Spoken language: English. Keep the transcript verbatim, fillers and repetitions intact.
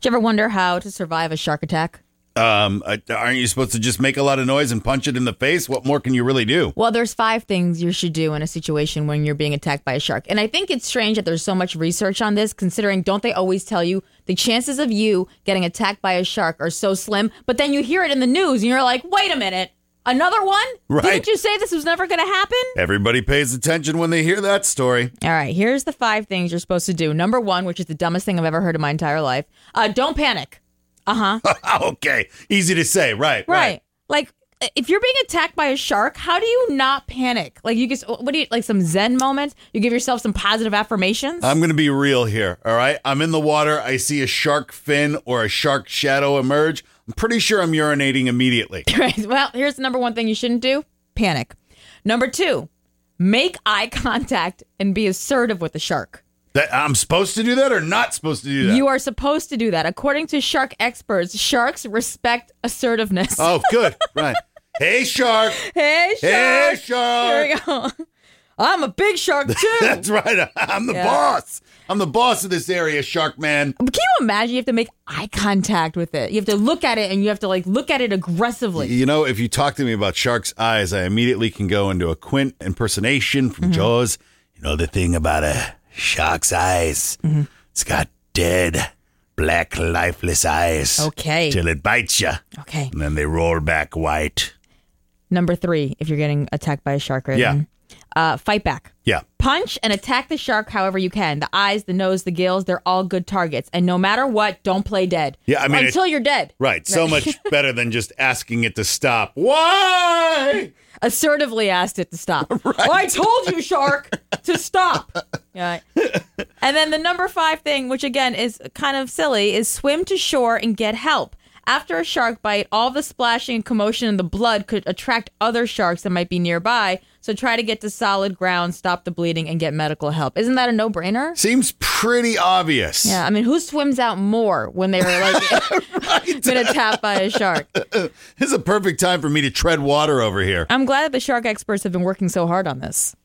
Did you ever wonder how to survive a shark attack? Um, uh, aren't you supposed to just make a lot of noise and punch it in the face? What more can you really do? Well, there's five things you should do in a situation when you're being attacked by a shark. And I think it's strange that there's so much research on this, considering don't they always tell you the chances of you getting attacked by a shark are so slim, but then you hear it in the news and you're like, wait a minute, another one? Right. Didn't you say this was never going to happen? Everybody pays attention when they hear that story. All right, here's the five things you're supposed to do. Number one, which is the dumbest thing I've ever heard in my entire life, uh, don't panic. Uh-huh. Okay. Easy to say. Right, right. Right. Like, if you're being attacked by a shark, how do you not panic? Like, you just, what do you, like some Zen moment? You give yourself some positive affirmations? I'm going to be real here, all right? I'm in the water. I see a shark fin or a shark shadow emerge. I'm pretty sure I'm urinating immediately. Right. Well, here's the number one thing you shouldn't do. Panic. Number two, make eye contact and be assertive with the shark. That I'm supposed to do that or not supposed to do that? You are supposed to do that. According to shark experts, sharks respect assertiveness. Oh, good. Right. Hey, shark. Hey, shark. Hey, shark. Here we go. I'm a big shark, too. That's right. I'm the Yeah. boss. I'm the boss of this area, shark man. Can you imagine you have to make eye contact with it? You have to look at it and you have to like look at it aggressively. You know, if you talk to me about shark's eyes, I immediately can go into a Quint impersonation from Mm-hmm. Jaws. You know, the thing about a shark's eyes. Mm-hmm. It's got dead, black, lifeless eyes. Okay. Till it bites you. Okay. And then they roll back white. Number three, if you're getting attacked by a shark right Yeah. now, uh, fight back. Yeah. Punch and attack the shark however you can. The eyes, the nose, the gills, they're all good targets. And no matter what, don't play dead. Yeah, I mean, Until it- you're dead. Right. So much better than just asking it to stop. Why? Assertively asked it to stop. Right. Oh, I told you, shark, to stop. Yeah. And then the number five thing, which again is kind of silly, is swim to shore and get help. After a shark bite, all the splashing and commotion in the blood could attract other sharks that might be nearby. So try to get to solid ground, stop the bleeding, and get medical help. Isn't that a no-brainer? Seems pretty obvious. Yeah, I mean, who swims out more when they were like Right. been attacked by a shark? This is a perfect time for me to tread water over here. I'm glad that the shark experts have been working so hard on this.